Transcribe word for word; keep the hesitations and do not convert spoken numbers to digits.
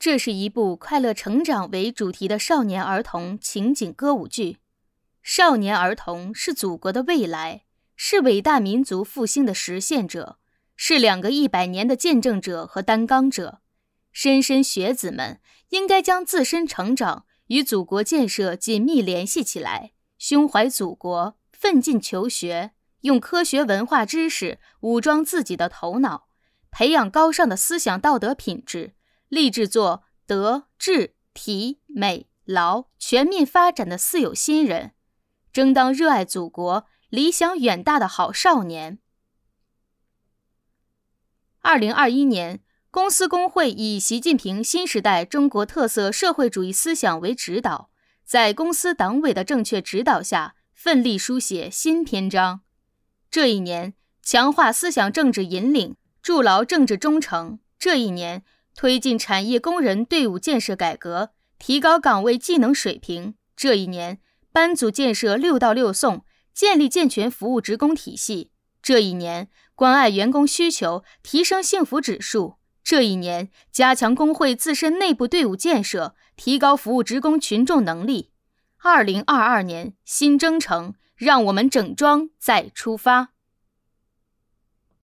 这是一部快乐成长为主题的少年儿童情景歌舞剧。少年儿童是祖国的未来，是伟大民族复兴的实现者，是两个一百年的见证者和担当者。莘莘学子们应该将自身成长与祖国建设紧密联系起来，胸怀祖国，奋进求学，用科学文化知识武装自己的头脑，培养高尚的思想道德品质，立志做德智体美劳全面发展的四有新人，争当热爱祖国、理想远大的好少年。二零二一年，公司工会以习近平新时代中国特色社会主义思想为指导，在公司党委的正确指导下，奋力书写新篇章。这一年，强化思想政治引领，筑牢政治忠诚。这一年，推进产业工人队伍建设改革，提高岗位技能水平。这一年，班组建设六到六送，建立健全服务职工体系。这一年，关爱员工需求，提升幸福指数。这一年，加强工会自身内部队伍建设，提高服务职工群众能力。二零二二年，新征程，让我们整装再出发。